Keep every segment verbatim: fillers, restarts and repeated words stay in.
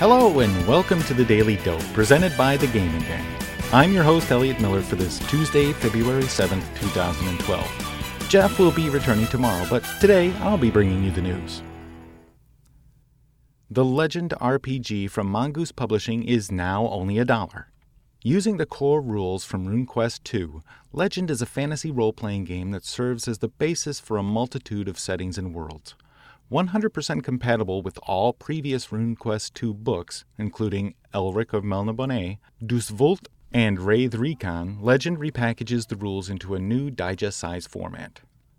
Hello and welcome to the Daily Dope, presented by the Gaming Gang. I'm your host, Elliot Miller, for this Tuesday, February seventh, twenty twelve. Jeff will be returning tomorrow, but today I'll be bringing you the news. The Legend R P G from Mongoose Publishing is now only a dollar. Using the core rules from RuneQuest two, Legend is a fantasy role-playing game that serves as the basis for a multitude of settings and worlds. one hundred percent compatible with all previous RuneQuest two books, including Elric of Melniboné, Dusvult, and Wraith Recon, Legend repackages the rules into a new digest-size format.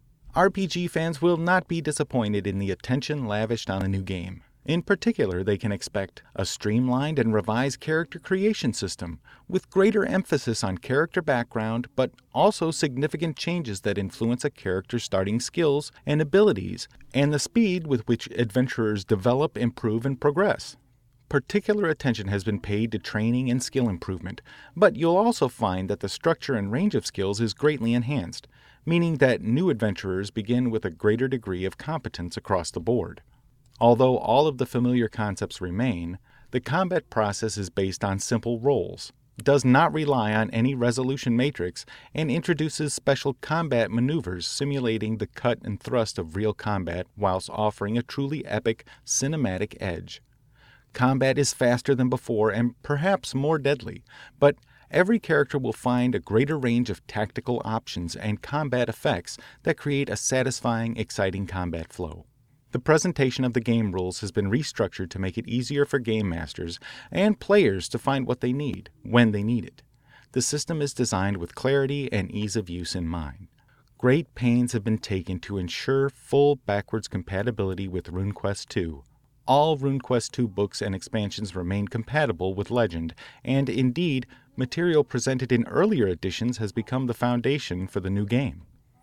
R P G fans will not be disappointed in the attention lavished on the new game. In particular, they can expect a streamlined and revised character creation system, with greater emphasis on character background, but also significant changes that influence a character's starting skills and abilities, and the speed with which adventurers develop, improve, and progress. Particular attention has been paid to training and skill improvement, but you'll also find that the structure and range of skills is greatly enhanced, meaning that new adventurers begin with a greater degree of competence across the board. Although all of the familiar concepts remain, the combat process is based on simple roles, does not rely on any resolution matrix, and introduces special combat maneuvers simulating the cut and thrust of real combat whilst offering a truly epic cinematic edge. Combat is faster than before and perhaps more deadly, but every character will find a greater range of tactical options and combat effects that create a satisfying, exciting combat flow. The presentation of the game rules has been restructured to make it easier for game masters and players to find what they need, when they need it. The system is designed with clarity and ease of use in mind. Great pains have been taken to ensure full backwards compatibility with RuneQuest two. All RuneQuest two books and expansions remain compatible with Legend, and indeed, material presented in earlier editions has become the foundation for the new game.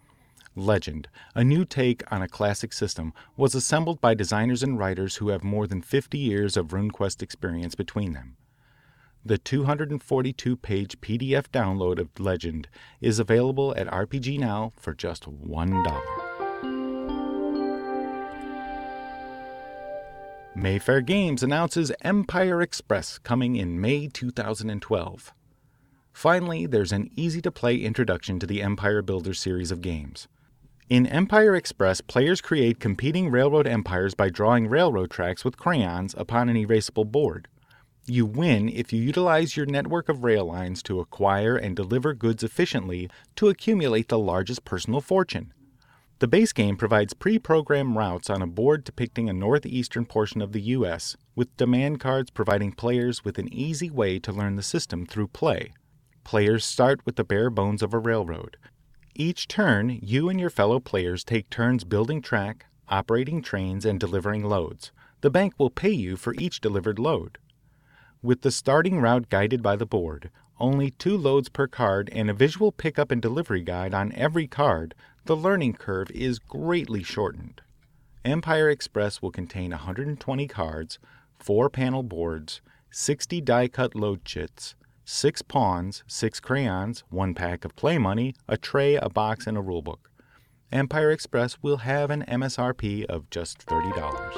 Legend, a new take on a classic system, was assembled by designers and writers who have more than fifty years of RuneQuest experience between them. The two hundred forty-two page P D F download of Legend is available at R P G Now for just one dollar. Mayfair Games announces Empire Express coming in May two thousand twelve. Finally, there's an easy-to-play introduction to the Empire Builder series of games. In Empire Express, players create competing railroad empires by drawing railroad tracks with crayons upon an erasable board. You win if you utilize your network of rail lines to acquire and deliver goods efficiently to accumulate the largest personal fortune. The base game provides pre-programmed routes on a board depicting a northeastern portion of the U S, with demand cards providing players with an easy way to learn the system through play. Players start with the bare bones of a railroad. Each turn, you and your fellow players take turns building track, operating trains, and delivering loads. The bank will pay you for each delivered load. With the starting route guided by the board, only two loads per card, and a visual pickup and delivery guide on every card, the learning curve is greatly shortened. Empire Express will contain one hundred twenty cards, four panel boards, sixty die-cut load chits, six pawns, six crayons, one pack of play money, a tray, a box, and a rulebook. Empire Express will have an M S R P of just thirty dollars.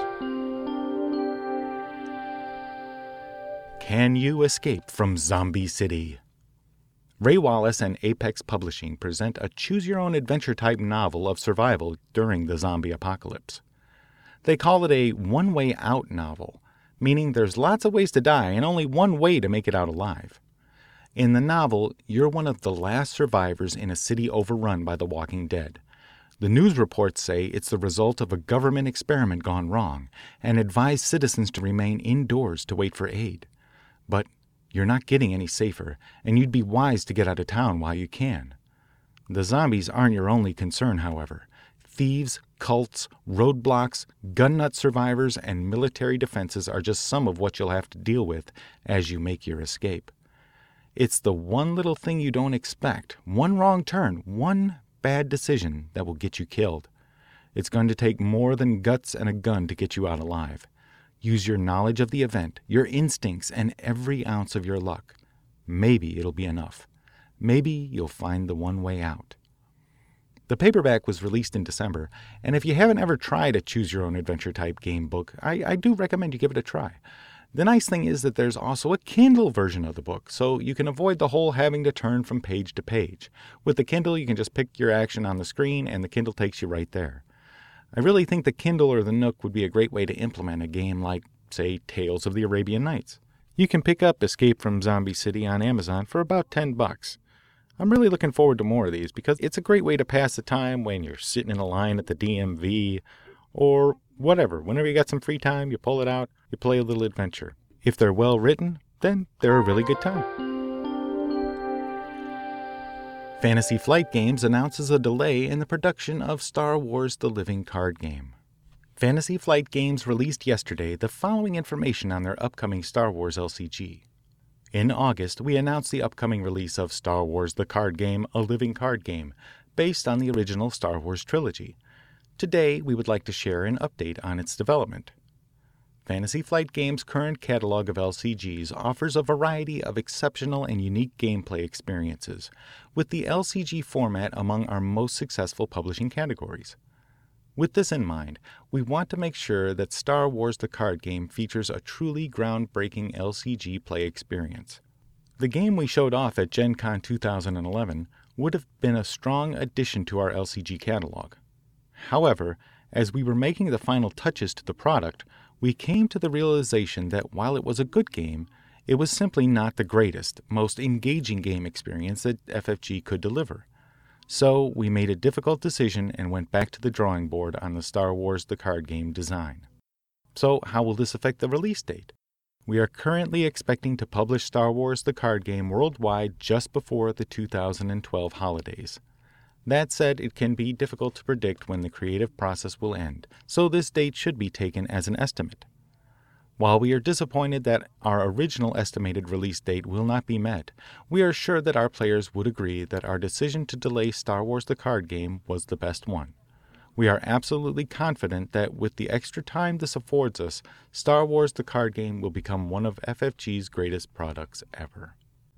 Can you escape from Zombie City? Ray Wallace and Apex Publishing present a choose-your-own-adventure-type novel of survival during the zombie apocalypse. They call it a one-way-out novel, meaning there's lots of ways to die and only one way to make it out alive. In the novel, you're one of the last survivors in a city overrun by the Walking Dead. The news reports say it's the result of a government experiment gone wrong and advise citizens to remain indoors to wait for aid. But you're not getting any safer, and you'd be wise to get out of town while you can. The zombies aren't your only concern, however. Thieves, cults, roadblocks, gun nut survivors, and military defenses are just some of what you'll have to deal with as you make your escape. It's the one little thing you don't expect, one wrong turn, one bad decision that will get you killed. It's going to take more than guts and a gun to get you out alive. Use your knowledge of the event, your instincts, and every ounce of your luck. Maybe it'll be enough. Maybe you'll find the one way out. The paperback was released in December, and if you haven't ever tried a choose-your-own-adventure type game book, I, I do recommend you give it a try. The nice thing is that there's also a Kindle version of the book, so you can avoid the whole having to turn from page to page. With the Kindle, you can just pick your action on the screen and the Kindle takes you right there. I really think the Kindle or the Nook would be a great way to implement a game like, say, Tales of the Arabian Nights. You can pick up Escape from Zombie City on Amazon for about ten bucks. I'm really looking forward to more of these because it's a great way to pass the time when you're sitting in a line at the D M V or whatever. Whenever you got some free time, you pull it out, you play a little adventure. If they're well written, then they're a really good time. Fantasy Flight Games announces a delay in the production of Star Wars: The Living Card Game. Fantasy Flight Games released yesterday the following information on their upcoming Star Wars L C G. In August, we announced the upcoming release of Star Wars: The Card Game, a living card game, based on the original Star Wars trilogy. Today, we would like to share an update on its development. Fantasy Flight Games' current catalog of L C Gs offers a variety of exceptional and unique gameplay experiences, with the L C G format among our most successful publishing categories. With this in mind, we want to make sure that Star Wars: The Card Game features a truly groundbreaking L C G play experience. The game we showed off at Gen Con twenty eleven would have been a strong addition to our L C G catalog. However, as we were making the final touches to the product, we came to the realization that while it was a good game, it was simply not the greatest, most engaging game experience that F F G could deliver. So we made a difficult decision and went back to the drawing board on the Star Wars: The Card Game design. So how will this affect the release date? We are currently expecting to publish Star Wars: The Card Game worldwide just before the two thousand twelve holidays. That said, it can be difficult to predict when the creative process will end, so this date should be taken as an estimate. While we are disappointed that our original estimated release date will not be met, we are sure that our players would agree that our decision to delay Star Wars: The Card Game was the best one. We are absolutely confident that with the extra time this affords us, Star Wars: The Card Game will become one of F F G's greatest products ever.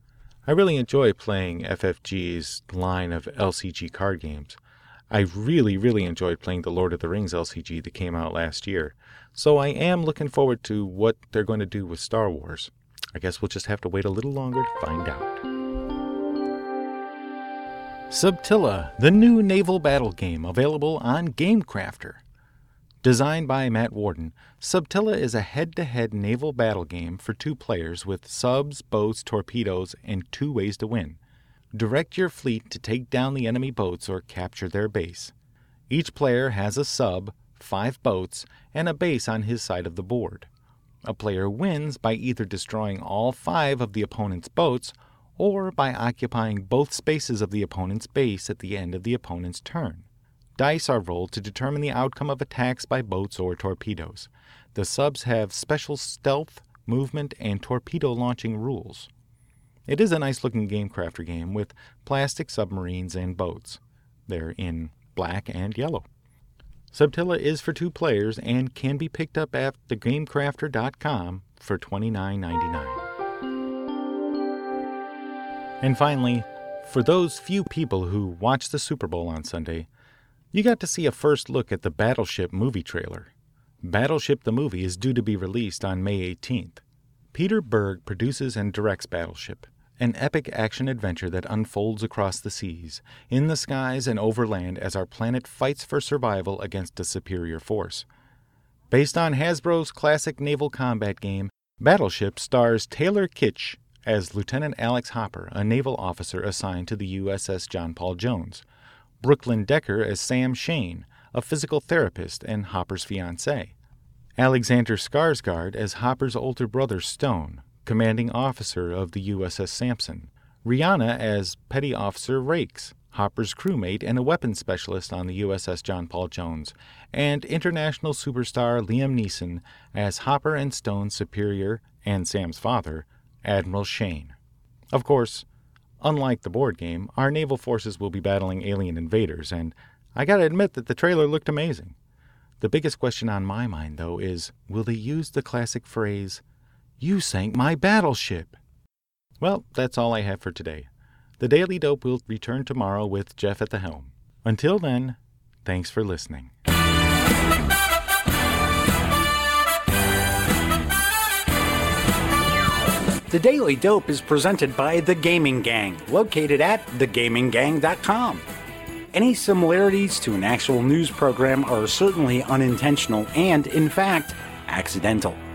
I really enjoy playing F F G's line of L C G card games. I really, really enjoyed playing the Lord of the Rings L C G that came out last year, so I am looking forward to what they're going to do with Star Wars. I guess we'll just have to wait a little longer to find out. Subtilla, the new naval battle game available on GameCrafter. Designed by Matt Warden, Subtilla is a head-to-head naval battle game for two players with subs, boats, torpedoes, and two ways to win. Direct your fleet to take down the enemy boats or capture their base. Each player has a sub, five boats, and a base on his side of the board. A player wins by either destroying all five of the opponent's boats or by occupying both spaces of the opponent's base at the end of the opponent's turn. Dice are rolled to determine the outcome of attacks by boats or torpedoes. The subs have special stealth, movement, and torpedo launching rules. It is a nice-looking GameCrafter game with plastic submarines and boats. They're in black and yellow. Subtilla is for two players and can be picked up at the gamecrafter dot com for twenty-nine ninety-nine. And finally, for those few people who watched the Super Bowl on Sunday, you got to see a first look at the Battleship movie trailer. Battleship the movie is due to be released on May eighteenth. Peter Berg produces and directs Battleship, an epic action-adventure that unfolds across the seas, in the skies, and over land as our planet fights for survival against a superior force. Based on Hasbro's classic naval combat game, Battleship stars Taylor Kitsch as Lieutenant Alex Hopper, a naval officer assigned to the U S S John Paul Jones, Brooklyn Decker as Sam Shane, a physical therapist and Hopper's fiancée, Alexander Skarsgård as Hopper's older brother Stone, commanding officer of the U S S Sampson, Rihanna as Petty Officer Rakes, Hopper's crewmate and a weapons specialist on the U S S John Paul Jones, and international superstar Liam Neeson as Hopper and Stone's superior and Sam's father, Admiral Shane. Of course, unlike the board game, our naval forces will be battling alien invaders, and I gotta admit that the trailer looked amazing. The biggest question on my mind, though, is will they use the classic phrase, "You sank my battleship"? Well, that's all I have for today. The Daily Dope will return tomorrow with Jeff at the helm. Until then, thanks for listening. The Daily Dope is presented by The Gaming Gang, located at the gaming gang dot com. Any similarities to an actual news program are certainly unintentional and, in fact, accidental.